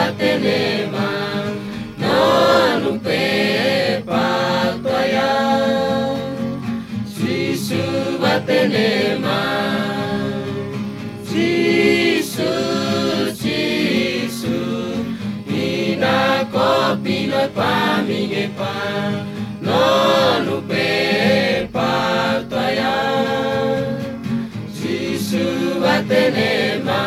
batenema non pe patoya Jisu batenema Jisu ina kopino paminge pa non pe patoya Jisu batenema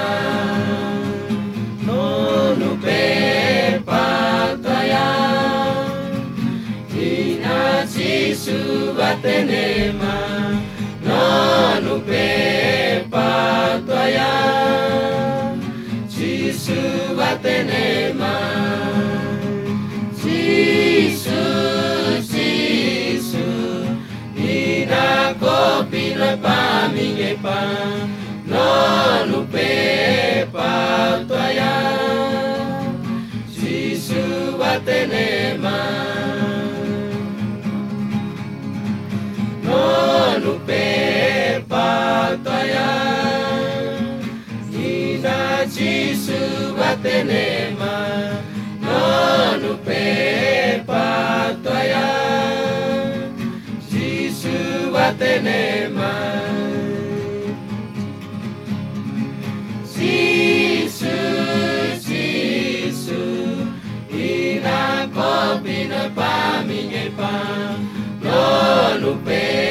Jisu batenema non pe patoya Jisu batenema Jisu ina kopino paminge pa non pe patoya Jisu batenema non pe patoya ina Jisu batenema non pe patoya Jisu batenema Jisu ina kopino paminge pa non pe